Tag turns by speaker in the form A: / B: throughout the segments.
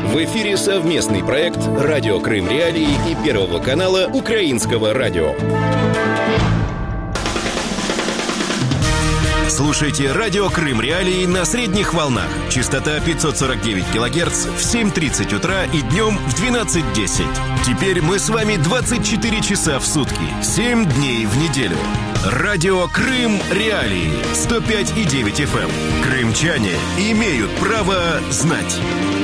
A: В эфире совместный проект «Радио Крым Реалии» и Первого канала Украинского радио. Слушайте «Радио Крым Реалии» на средних волнах. Частота 549 кГц в 7:30 утра и днем в 12:10. Теперь мы с вами 24 часа в сутки, 7 дней в неделю. «Радио Крым Реалии» 105,9 FM. Крымчане имеют право знать.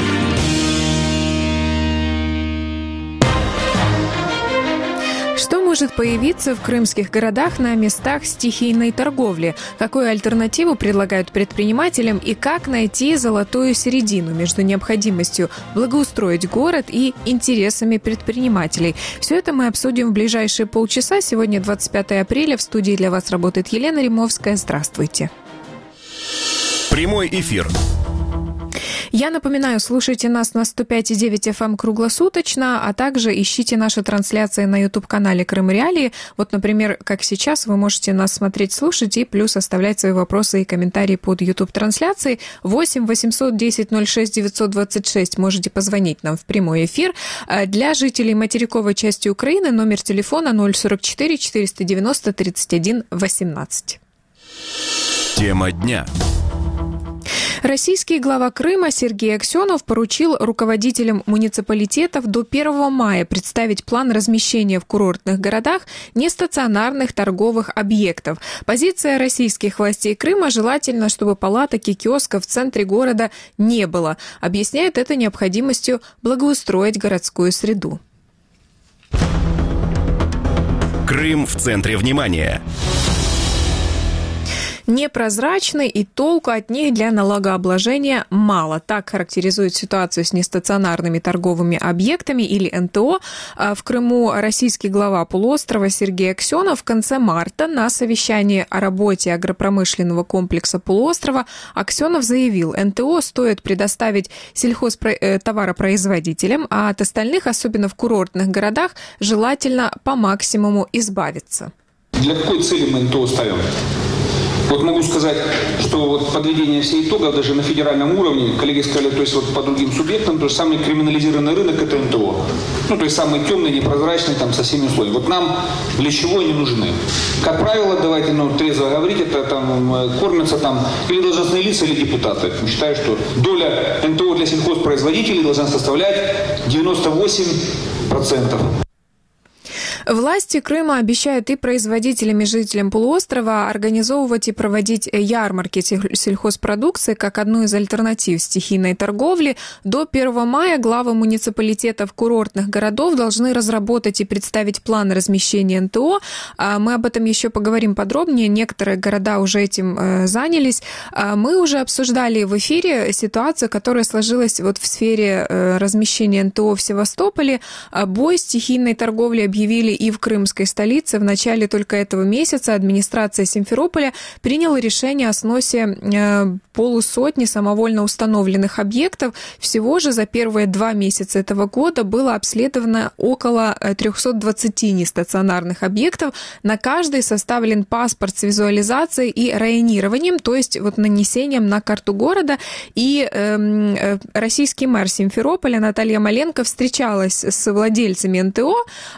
B: Что может появиться в крымских городах на местах стихийной торговли? Какую альтернативу предлагают предпринимателям и как найти золотую середину между необходимостью благоустроить город и интересами предпринимателей? Все это мы обсудим в ближайшие полчаса. Сегодня 25 апреля. В студии для вас работает Елена Римовская. Здравствуйте.
A: Прямой эфир.
B: Я напоминаю, слушайте нас на 105,9 FM круглосуточно, а также ищите наши трансляции на YouTube-канале Крым Реалии. Вот, например, как сейчас, вы можете нас смотреть, слушать и плюс оставлять свои вопросы и комментарии под YouTube-трансляцией. 8 810 06 926 можете позвонить нам в прямой эфир. Для жителей материковой части Украины номер телефона 044 490 31 18.
A: Тема дня.
B: Российский глава Крыма Сергей Аксенов поручил руководителям муниципалитетов до 1 мая представить план размещения в курортных городах нестационарных торговых объектов. Позиция российских властей Крыма: желательно, чтобы палаток и киосков в центре города не было. Объясняет это необходимостью благоустроить городскую среду.
A: Крым в центре внимания.
B: Непрозрачны и толку от них для налогообложения мало. Так характеризует ситуацию с нестационарными торговыми объектами или НТО в Крыму российский глава полуострова Сергей Аксенов. В конце марта на совещании о работе агропромышленного комплекса полуострова Аксенов заявил: НТО стоит предоставить сельхозтоваропроизводителям, а от остальных, особенно в курортных городах, желательно по максимуму избавиться.
C: Для какой цели мы НТО ставим? Вот могу сказать, что вот подведение всех итогов даже на федеральном уровне, коллеги сказали, то есть вот по другим субъектам, то есть самый криминализированный рынок – это НТО. Ну, то есть самый темный, непрозрачный, там, со всеми условиями. Вот нам для чего они нужны? Как правило, давайте, трезво говорить, это там кормятся там или должностные лица, или депутаты. Считаю, что доля НТО для сельхозпроизводителей должна составлять 98%.
B: Власти Крыма обещают и производителям, и жителям полуострова организовывать и проводить ярмарки сельхозпродукции как одну из альтернатив стихийной торговли. До 1 мая главы муниципалитетов курортных городов должны разработать и представить план размещения НТО. Мы об этом еще поговорим подробнее. Некоторые города уже этим занялись. Мы уже обсуждали в эфире ситуацию, которая сложилась вот в сфере размещения НТО в Севастополе. Бой стихийной торговли объявили и в крымской столице. В начале только этого месяца администрация Симферополя приняла решение о сносе полусотни самовольно установленных объектов. Всего же за первые 2 месяца этого года было обследовано около 320 нестационарных объектов. На каждый составлен паспорт с визуализацией и районированием, то есть вот нанесением на карту города. И российский мэр Симферополя Наталья Маленко встречалась с владельцами НТО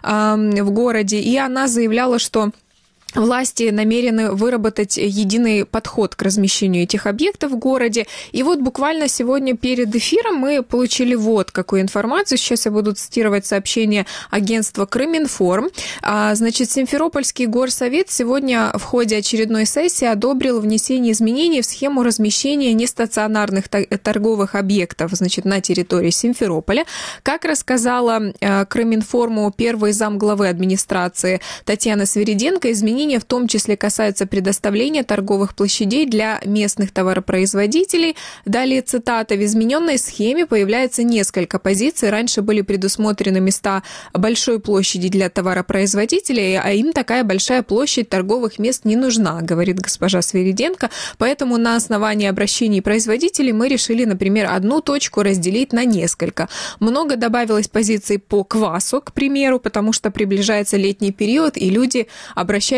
B: в городе, и она заявляла, что власти намерены выработать единый подход к размещению этих объектов в городе. И вот буквально сегодня перед эфиром мы получили вот какую информацию. Сейчас я буду цитировать сообщение агентства Крыминформ. Значит, Симферопольский горсовет сегодня в ходе очередной сессии одобрил внесение изменений в схему размещения нестационарных торговых объектов, значит, на территории Симферополя. Как рассказала Крыминформу первый замглавы администрации Татьяна Свириденко, изменения в том числе касаются предоставления торговых площадей для местных товаропроизводителей. Далее цитата: в измененной схеме появляется несколько позиций. Раньше были предусмотрены места большой площади для товаропроизводителей, а им такая большая площадь торговых мест не нужна, говорит госпожа Свириденко. Поэтому на основании обращений производителей мы решили, например, одну точку разделить на несколько. Много добавилось позиций по квасу, к примеру, потому что приближается летний период, и люди обращаются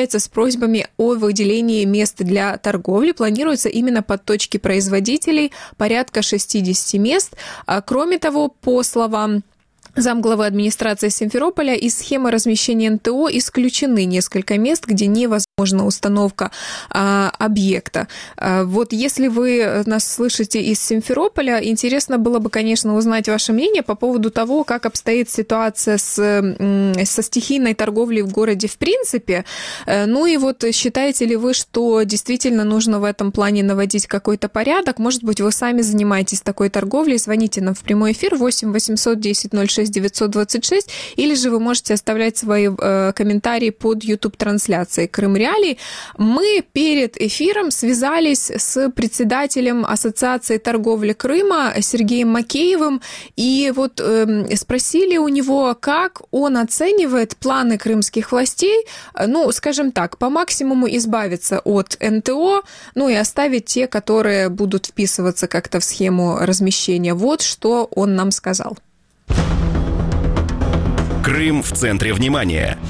B: обращается с просьбами о выделении мест для торговли. Планируется именно под точки производителей порядка 60 мест. Кроме того, по словам замглавы администрации Симферополя, из схемы размещения НТО исключены несколько мест, где невозможна установка объекта. Вот если вы нас слышите из Симферополя, интересно было бы, конечно, узнать ваше мнение по поводу того, как обстоит ситуация со стихийной торговлей в городе в принципе. Ну и вот считаете ли вы, что действительно нужно в этом плане наводить какой-то порядок? Может быть, вы сами занимаетесь такой торговлей? Звоните нам в прямой эфир 8 800 10 06 926, или же вы можете оставлять свои комментарии под YouTube-трансляцией «Крым Реалии». Мы перед эфиром связались с председателем Ассоциации торговли Крыма Сергеем Макеевым и вот спросили у него, как он оценивает планы крымских властей, ну, скажем так, по максимуму избавиться от НТО, ну и оставить те, которые будут вписываться как-то в схему размещения. Вот что он нам сказал.
A: Крым в центре внимания.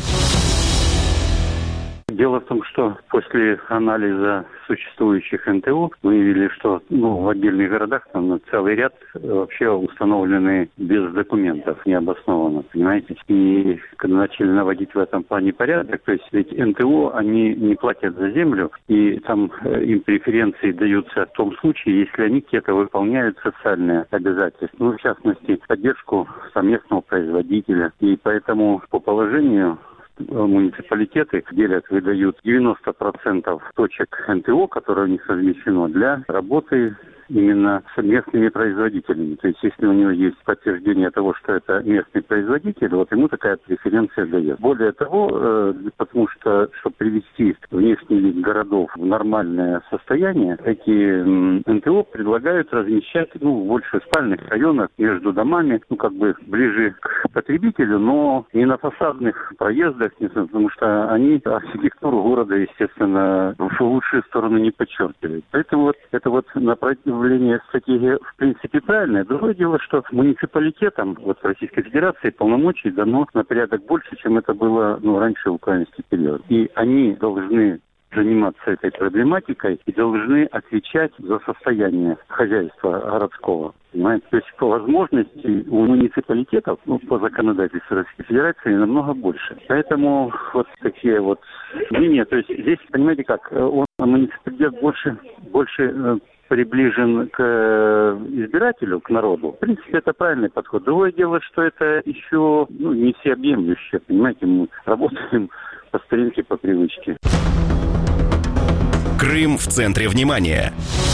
D: Дело в том, что после анализа существующих НТО выявили, что в отдельных городах там целый ряд вообще установлены без документов, необоснованно, понимаете? И когда начали наводить в этом плане порядок, то есть ведь НТО, они не платят за землю, и там им преференции даются в том случае, если они где-то выполняют социальные обязательства, ну, в частности, поддержку совместного производителя. И поэтому по положению муниципалитеты выдают 90% точек НТО, которые у них размещено, для работы именно с местными производителями. То есть, если у него есть подтверждение того, что это местный производитель, вот ему такая преференция дает. Более того, потому что, чтобы привести внешний вид городов в нормальное состояние, такие НТО предлагают размещать, в больше спальных районах между домами, ближе к потребителю, но не на фасадных проездах, потому что они архитектуру города, естественно, в лучшую сторону не подчеркивают. Поэтому это направление стратегии в принципе правильное. Другое дело, что муниципалитетам в Российской Федерации полномочий дано на порядок больше, чем это было раньше в украинский период. И они должны заниматься этой проблематикой и должны отвечать за состояние хозяйства городского. Понимаете? То есть по возможности у муниципалитетов, по законодательству Российской Федерации, намного больше. Поэтому вот такие вот мнения. То есть здесь, понимаете как, муниципалитет больше приближен к избирателю, к народу. В принципе, это правильный подход. Другое дело, что это еще не всеобъемлющее. Понимаете, мы работаем по старинке, по привычке.
A: Крым в центре внимания.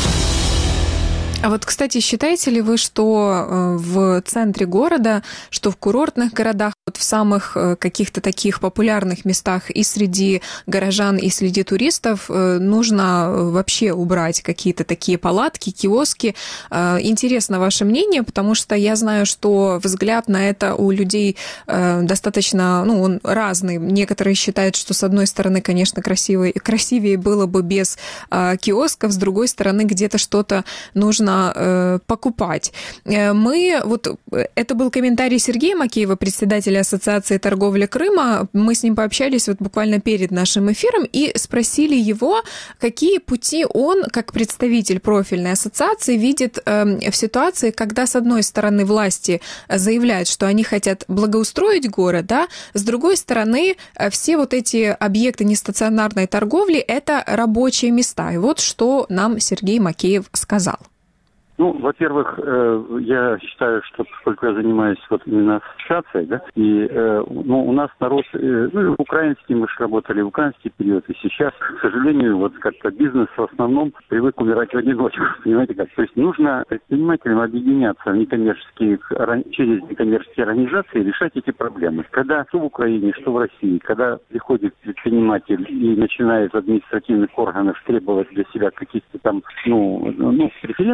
B: А вот, кстати, считаете ли вы, что в центре города, что в курортных городах, вот в самых каких-то таких популярных местах и среди горожан, и среди туристов нужно вообще убрать какие-то такие палатки, киоски? Интересно ваше мнение, потому что я знаю, что взгляд на это у людей достаточно, он разный. Некоторые считают, что, с одной стороны, конечно, красивее было бы без киосков, с другой стороны, где-то что-то нужно покупать. Это был комментарий Сергея Макеева, председателя Ассоциации торговли Крыма. Мы с ним пообщались буквально перед нашим эфиром и спросили его, какие пути он, как представитель профильной ассоциации, видит в ситуации, когда, с одной стороны, власти заявляют, что они хотят благоустроить город, да, с другой стороны, все вот эти объекты нестационарной торговли – это рабочие места. И вот что нам Сергей Макеев сказал.
D: Во-первых, я считаю, что поскольку я занимаюсь именно ассоциацией, да, и у нас народ, украинский, мы же работали в украинский период, и сейчас, к сожалению, как-то бизнес в основном привык умирать в одиночку, понимаете как? То есть нужно предпринимателям объединяться через некоммерческие организации и решать эти проблемы. Когда что в Украине, что в России, когда приходит предприниматель и начинает в административных органах требовать для себя каких-то там, преференций, это, в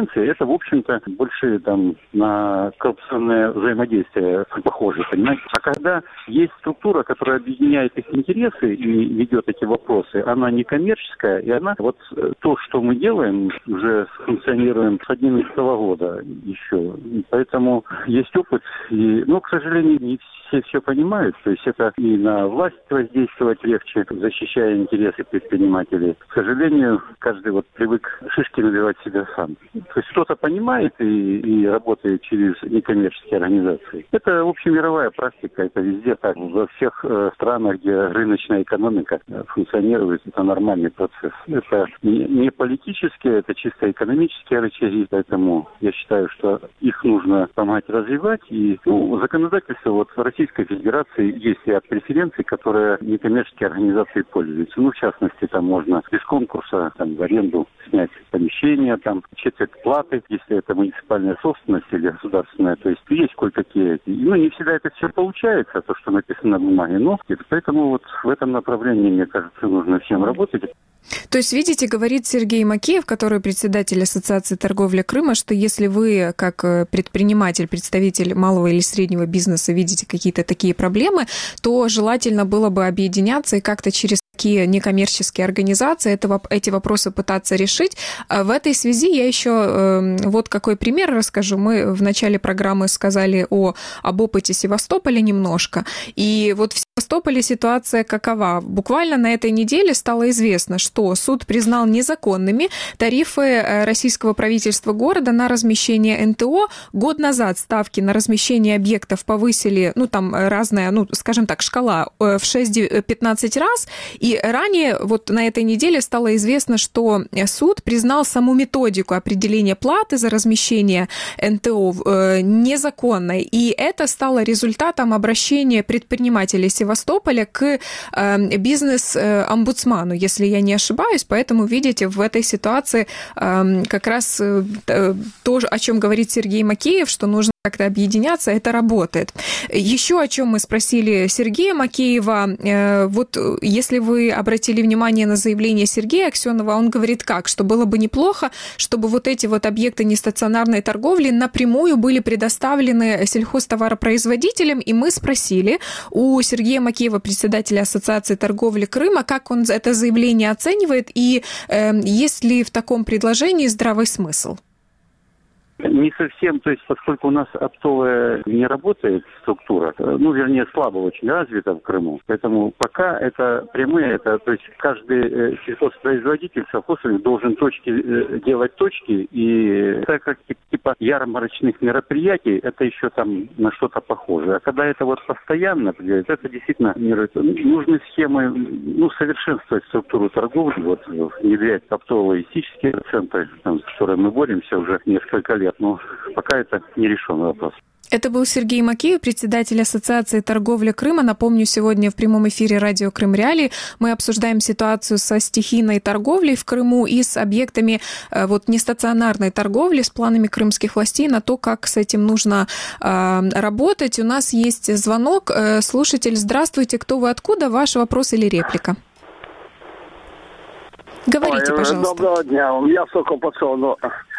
D: в общем-то, больше там на коррупционное взаимодействие похоже, понимаете? А когда есть структура, которая объединяет их интересы и ведет эти вопросы, она не коммерческая, и она, вот то, что мы делаем, уже функционируем с 2011 года еще. Поэтому есть опыт, но, к сожалению, не все понимают, то есть это и на власть воздействовать легче, защищая интересы предпринимателей. К сожалению, каждый вот привык шишки набивать себя сам. То есть кто-то понимает и работает через некоммерческие организации. Это общемировая практика, это везде так. Во всех странах, где рыночная экономика функционирует, это нормальный процесс. Это не политические, это чисто экономические рычаги, поэтому я считаю, что их нужно помогать развивать. И законодательство вот в Российской Федерации есть ряд преференций, которые некоммерческие организации пользуются. В частности, там можно без конкурса там, в аренду снять помещение, там четверть платы, если это муниципальная собственность или государственная. То есть кое-какие. Не всегда это все получается, то, что написано на бумаге. Но поэтому вот в этом направлении, мне кажется, нужно всем работать.
B: То есть, видите, говорит Сергей Макеев, который председатель Ассоциации торговли Крыма, что если вы, как предприниматель, представитель малого или среднего бизнеса, видите какие-то такие проблемы, то желательно было бы объединяться и как-то через такие некоммерческие организации эти вопросы пытаться решить. В этой связи я еще вот какой пример расскажу. Мы в начале программы сказали об опыте Севастополя немножко. И вот в Севастополе ситуация какова? Буквально на этой неделе стало известно, что суд признал незаконными тарифы российского правительства города на размещение НТО. Год назад ставки на размещение объектов повысили, там разная, скажем так, шкала в 6-15 раз. И ранее, вот на этой неделе стало известно, что суд признал саму методику определения платы за размещение НТО незаконной. И это стало результатом обращения предпринимателей Севастополя к бизнес-омбудсману, если я не ошибаюсь. Поэтому, видите, в этой ситуации как раз то, о чем говорит Сергей Макеев, что нужно как-то объединяться, это работает. Еще о чем мы спросили Сергея Макеева. Вот если вы обратили внимание на заявление Сергея Аксенова, он говорит что было бы неплохо, чтобы вот эти вот объекты нестационарной торговли напрямую были предоставлены сельхозтоваропроизводителям, и мы спросили у Сергея Макеева, председателя Ассоциации торговли Крыма, как он это заявление оценивает, и есть ли в таком предложении здравый смысл?
D: Не совсем, то есть поскольку у нас оптовая не работает структура, вернее, слабо очень развита в Крыму, поэтому пока это прямые, то есть каждый сельхозпроизводитель, совхозник должен делать точки, и так как типа ярмарочных мероприятий, это еще там на что-то похоже. А когда это вот постоянно, это действительно нужны схемы, совершенствовать структуру торговли, внедрять оптово-логистические центры, с которыми мы боремся уже несколько лет. Но пока это не решенный вопрос.
B: Это был Сергей Макеев, председатель Ассоциации торговли Крыма. Напомню, сегодня в прямом эфире радио «Крым Реалии» мы обсуждаем ситуацию со стихийной торговлей в Крыму и с объектами нестационарной торговли, с планами крымских властей на то, как с этим нужно работать. У нас есть звонок. Слушатель, здравствуйте. Кто вы, откуда? Ваш вопрос или реплика? Говорите, пожалуйста.
E: Доброго дня. Я с окупаційного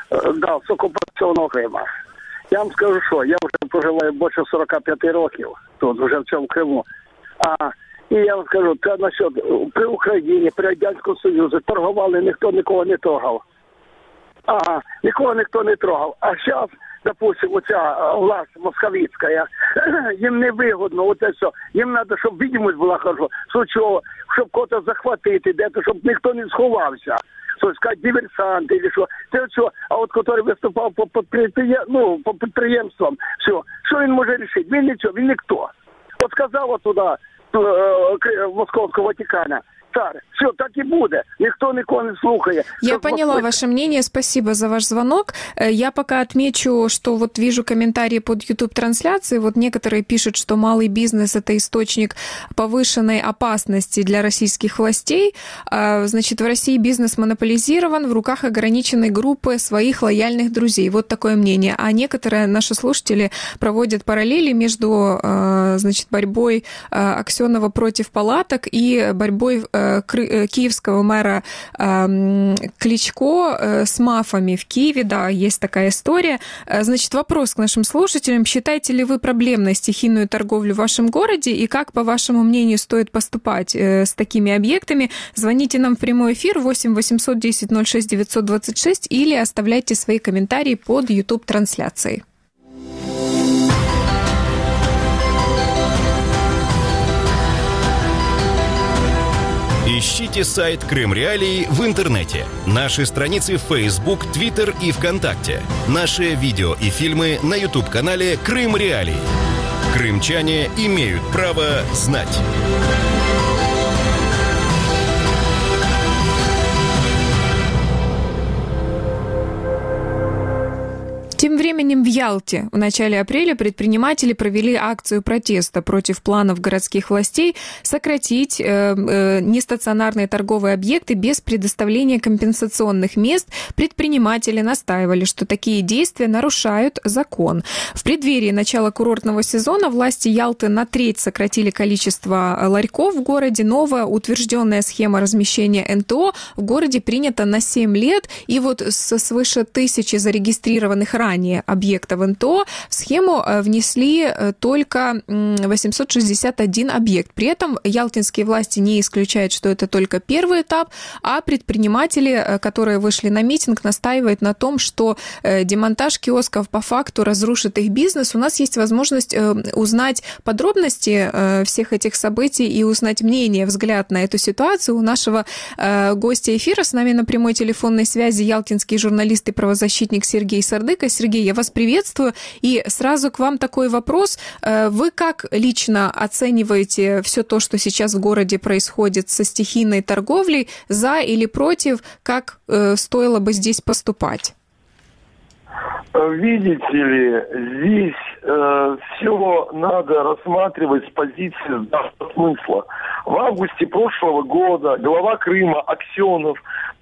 E: Крима. Я вам скажу, що я вже проживаю більше 45 років тут, вже в цьому Криму. І я вам скажу, це насчет при Україні, при Радянському Союзі торгували, ніхто нікого не трогав. Нікого ніхто не трогав. А зараз, допустим, оця власть московицька, їм не вигодно, все. Їм треба, щоб видимость була хороша, щоб когось захватити, щоб ніхто не сховався. Сказать, диверсанты или что. А вот который выступал по підприємствам, що він може рішити? Він нічого, він ніхто. От сказав туди, Московского Ватикана, все, так и будет. Никто никого не слухает.
B: Я поняла ваше мнение. Спасибо за ваш звонок. Я пока отмечу, что вижу комментарии под YouTube-трансляцией. Некоторые пишут, что малый бизнес – это источник повышенной опасности для российских властей. Значит, в России бизнес монополизирован в руках ограниченной группы своих лояльных друзей. Вот такое мнение. А некоторые наши слушатели проводят параллели между, борьбой Аксенова против палаток и борьбой киевского мэра Кличко с мафами в Киеве. Да, есть такая история. Значит, вопрос к нашим слушателям. Считаете ли вы проблемной стихийную торговлю в вашем городе? И как, по вашему мнению, стоит поступать с такими объектами? Звоните нам в прямой эфир 8 800 10 06 926 или оставляйте свои комментарии под YouTube-трансляцией.
A: Ищите сайт Крым Реалии в интернете, наши страницы в Facebook, Twitter и ВКонтакте, наши видео и фильмы на YouTube-канале Крым Реалии. Крымчане имеют право знать.
B: Тем временем в Ялте в начале апреля предприниматели провели акцию протеста против планов городских властей сократить нестационарные торговые объекты без предоставления компенсационных мест. Предприниматели настаивали, что такие действия нарушают закон. В преддверии начала курортного сезона власти Ялты на треть сократили количество ларьков в городе. Новая утвержденная схема размещения НТО в городе принята на 7 лет. И вот со свыше 1000 зарегистрированных ранее объектов НТО в схему внесли только 861 объект. При этом ялтинские власти не исключают, что это только первый этап, а предприниматели, которые вышли на митинг, настаивают на том, что демонтаж киосков по факту разрушит их бизнес. У нас есть возможность узнать подробности всех этих событий и узнать мнение, взгляд на эту ситуацию у нашего гостя эфира. С нами на прямой телефонной связи ялтинский журналист и правозащитник Сергей Сардыка. Сергей, я вас приветствую. И сразу к вам такой вопрос. Вы как лично оцениваете все то, что сейчас в городе происходит со стихийной торговлей? За или против? Как стоило бы здесь поступать?
F: Видите ли, здесь все надо рассматривать с позиции здравого смысла. В августе прошлого года глава Крыма Аксенов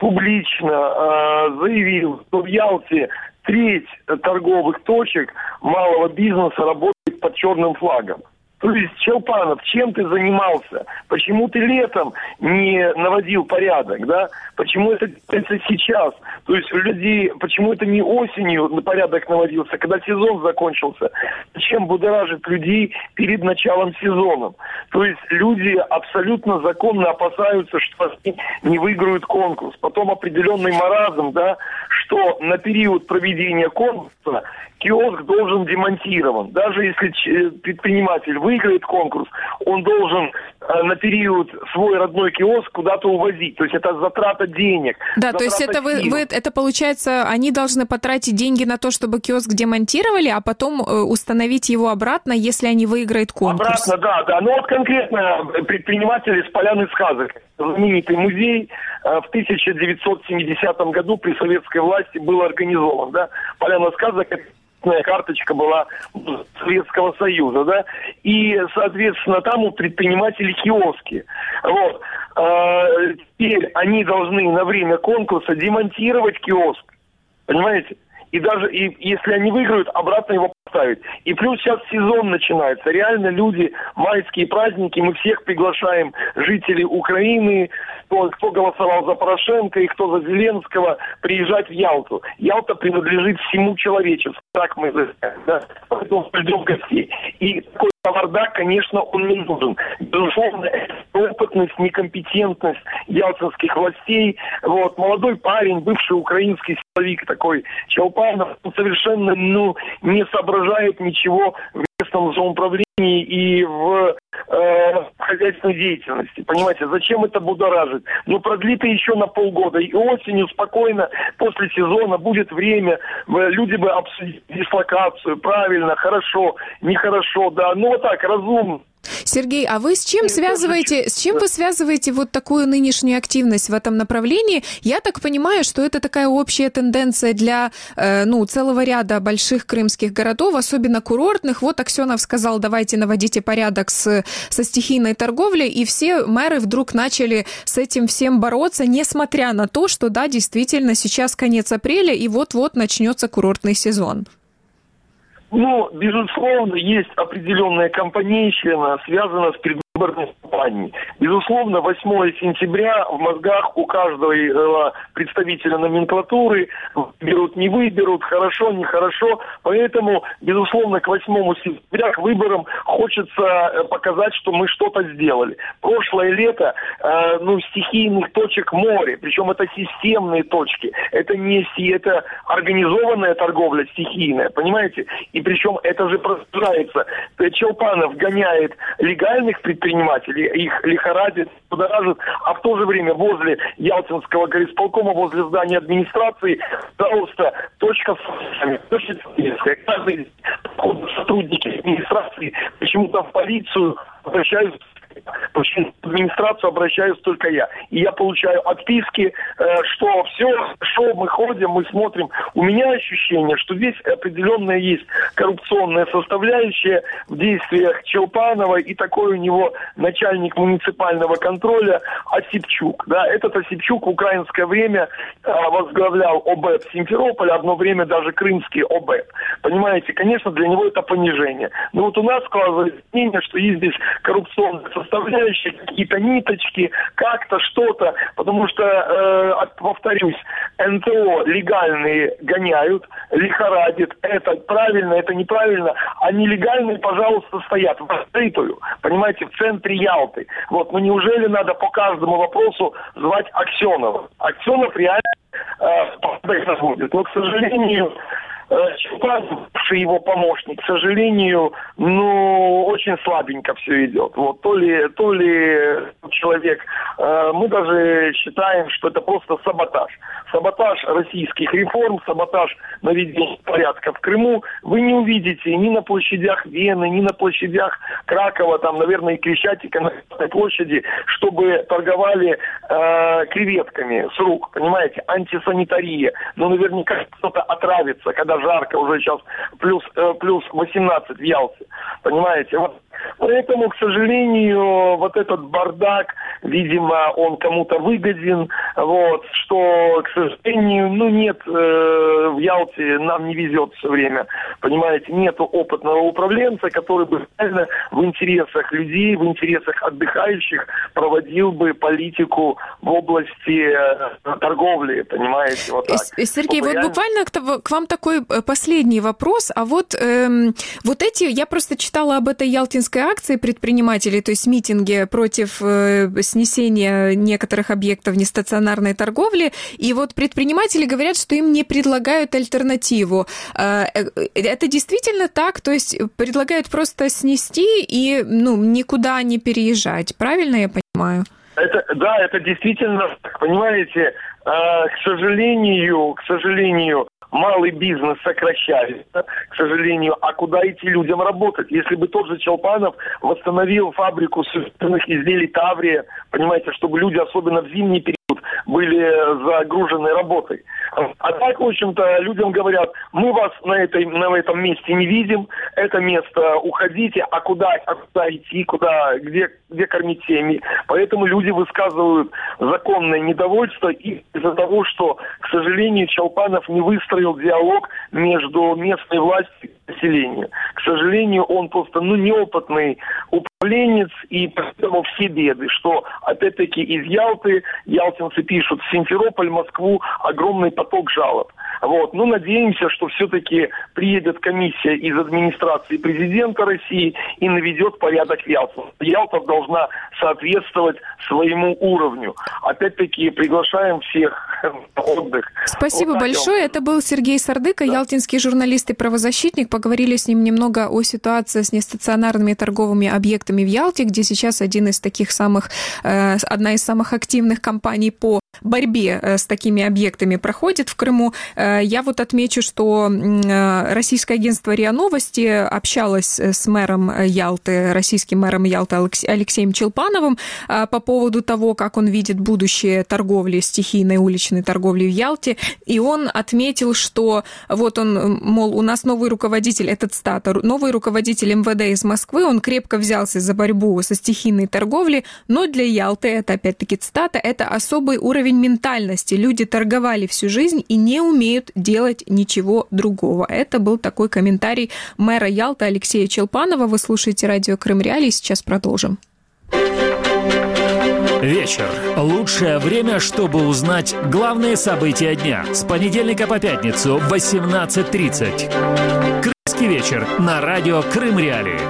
F: публично заявил, что в Ялте треть торговых точек малого бизнеса работает под черным флагом. То есть, Челпанов, чем ты занимался? Почему ты летом не наводил порядок, да? Почему это сейчас? То есть, у людей, почему это не осенью порядок наводился, когда сезон закончился? Зачем будоражить людей перед началом сезона? То есть, люди абсолютно законно опасаются, что они не выиграют конкурс. Потом определенный маразм, да, что на период проведения конкурса киоск должен демонтирован. Даже если предприниматель выиграет конкурс, он должен на период свой родной киоск куда-то увозить. То есть это затрата денег.
B: Да, то есть это это получается, они должны потратить деньги на то, чтобы киоск демонтировали, а потом установить его обратно, если они выиграют конкурс.
F: Обратно, да. Ну вот конкретно предприниматели с Поляны сказок. Знаменитый музей в 1970 году при советской власти был организован. Да? Поляна сказок — карточка была Советского Союза, да, и, соответственно, там у предпринимателей киоски. Вот. Теперь они должны на время конкурса демонтировать киоск, понимаете? И даже если они выиграют, обратно его поставить. И плюс сейчас сезон начинается. Реально люди, майские праздники, мы всех приглашаем, жителей Украины, кто голосовал за Порошенко и кто за Зеленского, приезжать в Ялту. Ялта принадлежит всему человечеству. Так мы знаем, да? Поэтому ждем гостей. И такой кавардак, конечно, он не нужен. Безусловно, это опытность, некомпетентность ялтинских властей. Вот, молодой парень, бывший украинский силовик такой, Челпанов, он совершенно не соображает ничего в местном самоуправлении и в хозяйственной деятельности. Понимаете, зачем это будоражить? Продлит еще на полгода. И осенью спокойно, после сезона, будет время, люди бы обсудили дислокацию, правильно, хорошо, нехорошо, да. Вот так, разумно.
B: Сергей, а вы с чем вы связываете вот такую нынешнюю активность в этом направлении? Я так понимаю, что это такая общая тенденция для целого ряда больших крымских городов, особенно курортных. Вот Аксенов сказал, давайте наводите порядок со стихийной торговлей, и все мэры вдруг начали с этим всем бороться, несмотря на то, что, да, действительно, сейчас конец апреля, и вот-вот начнется курортный сезон.
F: Безусловно, есть определенная компанейщина, связанная с предвыборной выборной кампании. Безусловно, 8 сентября в мозгах у каждого представителя номенклатуры выберут, не выберут, хорошо, нехорошо. Поэтому, безусловно, к 8 сентября, к выборам хочется показать, что мы что-то сделали. Прошлое лето, стихийных точек море, причем это системные точки. Это не это организованная торговля стихийная, понимаете? И причем это же продолжается. Челпанов гоняет легальных предпринимателей, их лихорадит, будоражит, а в то же время возле Ялтинского горисполкома, возле здания администрации, пожалуйста, точка с каждый сотрудники администрации почему-то в полицию обращаются. В администрацию обращаюсь только я. И я получаю отписки, что все хорошо, мы ходим, мы смотрим. У меня ощущение, что здесь определенная есть коррупционная составляющая в действиях Челпанова, и такой у него начальник муниципального контроля Осипчук. Да, этот Осипчук в украинское время возглавлял ОБЭП Симферополя, одно время даже крымский ОБЭП. Понимаете, конечно, для него это понижение. Но вот у нас складывается мнение, что есть здесь коррупционная составляющие, какие-то ниточки, как-то что-то, потому что, повторюсь, НТО легальные гоняют, лихорадит, это правильно, это неправильно, а нелегальные, пожалуйста, стоят в открытую, понимаете, в центре Ялты. Вот, но неужели надо по каждому вопросу звать Аксенова? Аксенов реально разводит. Но, к сожалению, Челпанов, его помощник, к сожалению, очень слабенько все идет. Вот, то ли человек, мы даже считаем, что это просто саботаж. Саботаж российских реформ, саботаж наведения порядка в Крыму. Вы не увидите ни на площадях Вены, ни на площадях Кракова, там, наверное, и Крещатика на Красной площади, чтобы торговали креветками с рук, понимаете, антисанитария. Наверняка кто-то отравится, когда жарко, уже сейчас плюс 18 в Ялте, понимаете. Вот. Поэтому, к сожалению, вот этот бардак, видимо, он кому-то выгоден, вот, что, к сожалению, нет, в Ялте нам не везет все время, понимаете, нету опытного управленца, который бы реально в интересах людей, в интересах отдыхающих проводил бы политику в области торговли, понимаете, вот так.
B: Сергей, вот буквально к вам такой последний вопрос, а вот эти, я просто читала об этой ялтинской акции предпринимателей, то есть митинги против снесения некоторых объектов нестационарной торговли, и вот предприниматели говорят, что им не предлагают альтернативу. Это действительно так? То есть предлагают просто снести и никуда не переезжать, правильно я понимаю?
F: Это действительно так, понимаете, к сожалению, малый бизнес сокращается, к сожалению. А куда идти людям работать? Если бы тот же Челпанов восстановил фабрику сувенирных изделий Таврия, понимаете, чтобы люди, особенно в зимний период, были загружены работой. А так, в общем-то, людям говорят, мы вас на этом месте не видим, это место уходите, а куда идти, где кормить семьи. Поэтому люди высказывают законное недовольство из-за того, что, к сожалению, Челпанов не выстроил диалог между местной властью и населением. К сожалению, он просто неопытный управленец, и поэтому все беды, что опять-таки из Ялты, ялтинцы пишут, в Симферополь, Москву огромный поток жалоб. Вот. Надеемся, что все-таки приедет комиссия из администрации президента России и наведет порядок в Ялте. Ялта должна соответствовать своему уровню. Опять-таки приглашаем всех на отдых.
B: Спасибо большое. Это был Сергей Сардыка, ялтинский журналист и правозащитник. Поговорили с ним немного о ситуации с нестационарными торговыми объектами в Ялте, где сейчас одна из самых активных кампаний по борьбе с такими объектами проходит в Крыму. Я вот отмечу, что российское агентство РИА Новости общалось с мэром Ялты, российским мэром Ялты Алексеем Челпановым по поводу того, как он видит будущее торговли, стихийной уличной торговли в Ялте. И он отметил, что вот он, мол, у нас новый руководитель, этот цитата, новый руководитель МВД из Москвы, он крепко взялся за борьбу со стихийной торговлей, но для Ялты, это опять-таки цитата, это особый уровень ментальности. Люди торговали всю жизнь и не умеют делать ничего другого. Это был такой комментарий мэра Ялты Алексея Челпанова. Вы слушаете радио Крым Реалии. Сейчас продолжим.
G: Вечер. Лучшее время, чтобы узнать главные события дня. С понедельника по пятницу в 18:30. Крымский вечер на радио Крым Реалии.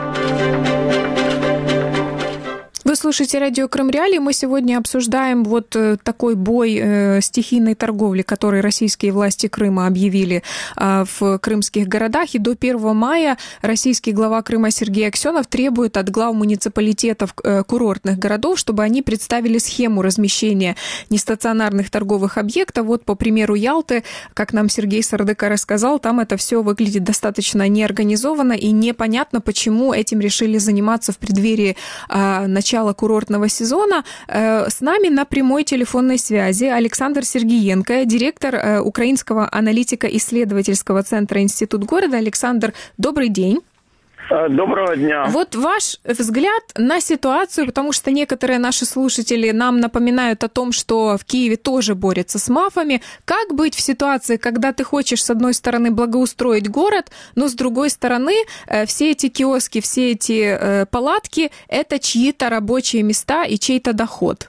B: Вы слушаете радио Крым Реалии. Мы сегодня обсуждаем вот такой бой стихийной торговли, который российские власти Крыма объявили в крымских городах. И до 1 мая российский глава Крыма Сергей Аксенов требует от глав муниципалитетов курортных городов, чтобы они представили схему размещения нестационарных торговых объектов. Вот, по примеру Ялты, как нам Сергей Сардыка рассказал, там это все выглядит достаточно неорганизованно и непонятно, почему этим решили заниматься в преддверии начала курортного сезона. С нами на прямой телефонной связи Александр Сергиенко, директор Украинского аналитико-исследовательского центра «Институт города». Александр, добрый день.
H: Доброго дня.
B: Вот ваш взгляд на ситуацию, потому что некоторые наши слушатели нам напоминают о том, что в Киеве тоже борются с мафами. Как быть в ситуации, когда ты хочешь, с одной стороны, благоустроить город, но с другой стороны, все эти киоски, все эти палатки – это чьи-то рабочие места и чей-то доход?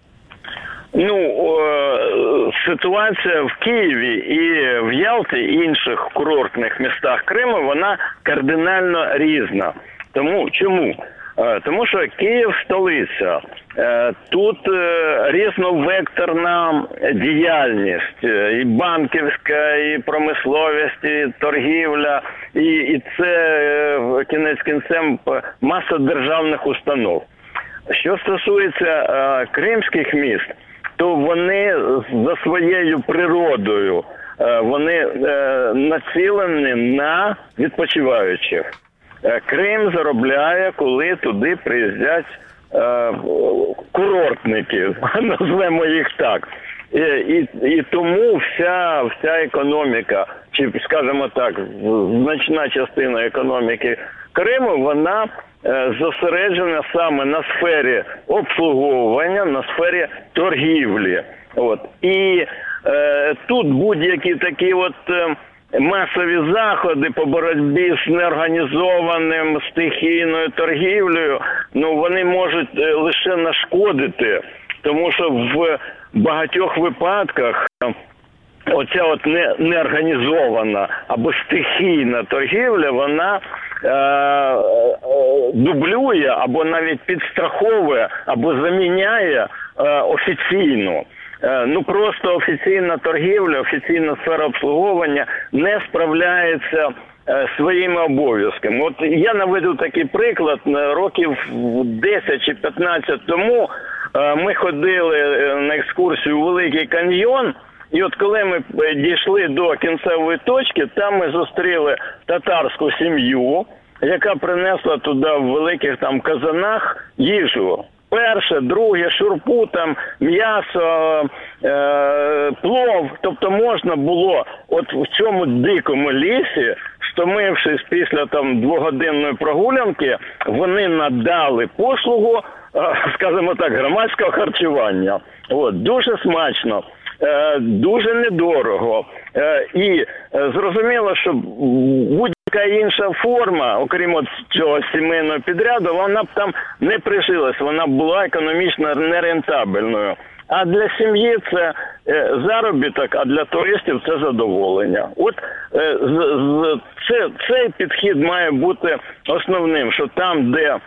H: Ситуація в Києві і в Ялті, і інших курортних містах Криму, вона кардинально різна. Чому? Тому що Київ – столиця. Тут різновекторна діяльність, і банківська, і промисловість, і торгівля, і це кінець кінцем маса державних установ. Що стосується кримських міст, то вони за своєю природою, вони націлені на відпочиваючих. Крим заробляє, коли туди приїздять курортники, назвемо їх так. І тому вся економіка, чи, скажімо так, значна частина економіки Криму, вона зосереджена саме на сфері обслуговування, на сфері торгівлі. І тут будь-які такі масові заходи по боротьбі з неорганізованим, стихійною торгівлею, вони можуть лише нашкодити, тому що в багатьох випадках оця неорганізована або стихійна торгівля, вона дублює або навіть підстраховує або заміняє офіційну. Просто офіційна торгівля, офіційна сфера обслуговування не справляється своїми обов'язками. Я наведу такий приклад. Років 10 чи 15 тому ми ходили на екскурсію у Великий каньйон, і коли ми дійшли до кінцевої точки, там ми зустріли татарську сім'ю, яка принесла туди в великих казанах їжу. Перше, друге, шурпу, м'ясо, плов. Тобто можна було в цьому дикому лісі, стомившись після 2-годинної прогулянки, вони надали послугу, скажімо так, громадського харчування. Дуже смачно. Дуже недорого. І зрозуміло, що будь-яка інша форма, окрім цього сімейного підряду, вона б там не прижилась, вона була економічно нерентабельною. А для сім'ї це заробіток, а для туристів це задоволення. Цей підхід має бути основним, що там, де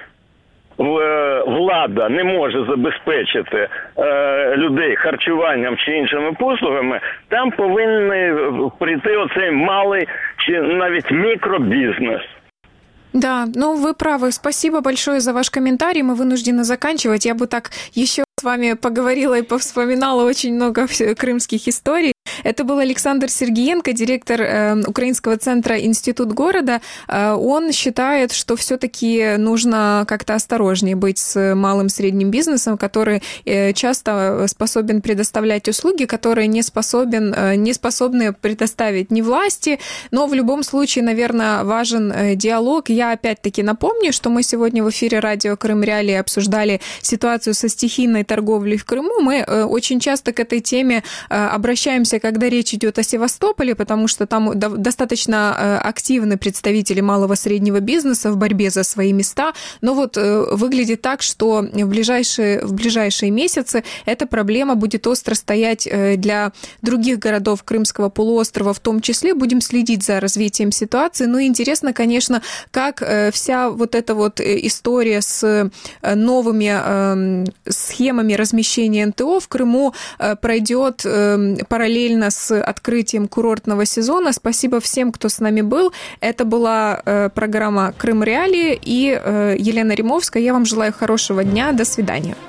H: влада не може забезпечити людей харчуванням чи іншими послугами, там повинен прийти оцей малий чи навіть микробизнес.
B: Да, вы правы. Спасибо большое за ваш комментарий. Мы вынуждены заканчивать. Я бы так еще с вами поговорила и повспоминала очень много крымских историй. Это был Александр Сергиенко, директор Украинского центра «Институт города». Он считает, что все-таки нужно как-то осторожнее быть с малым и средним бизнесом, который часто способен предоставлять услуги, которые не способны предоставить ни власти. Но в любом случае, наверное, важен диалог. Я опять-таки напомню, что мы сегодня в эфире радио Крым Реалии обсуждали ситуацию со стихийной торговлей в Крыму. Мы очень часто к этой теме обращаемся как когда речь идет о Севастополе, потому что там достаточно активны представители малого и среднего бизнеса в борьбе за свои места. Но вот выглядит так, что в ближайшие месяцы эта проблема будет остро стоять для других городов Крымского полуострова в том числе. Будем следить за развитием ситуации. Ну и интересно, конечно, как вся вот эта вот история с новыми схемами размещения НТО в Крыму пройдет параллельно с открытием курортного сезона. Спасибо всем, кто с нами был. Это была программа «Крым Реалии» и Елена Римовская. Я вам желаю хорошего дня. До свидания.